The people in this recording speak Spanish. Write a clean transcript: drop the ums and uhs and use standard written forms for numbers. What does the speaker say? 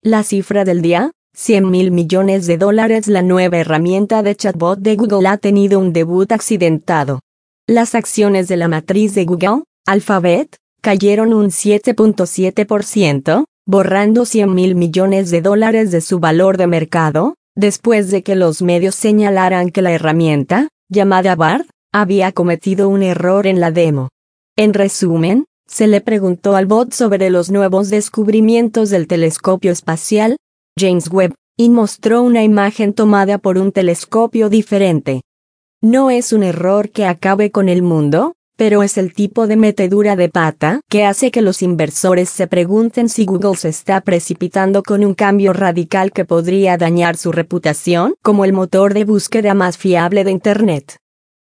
La cifra del día, $100.000 millones. La nueva herramienta de chatbot de Google ha tenido un debut accidentado. Las acciones de la matriz de Google, Alphabet, cayeron un 7.7%, borrando $100.000 millones de su valor de mercado, después de que los medios señalaran que la herramienta, llamada Bard, había cometido un error en la demo. En resumen, se le preguntó al bot sobre los nuevos descubrimientos del telescopio espacial, James Webb, y mostró una imagen tomada por un telescopio diferente. No es un error que acabe con el mundo, pero es el tipo de metedura de pata que hace que los inversores se pregunten si Google se está precipitando con un cambio radical que podría dañar su reputación como el motor de búsqueda más fiable de Internet.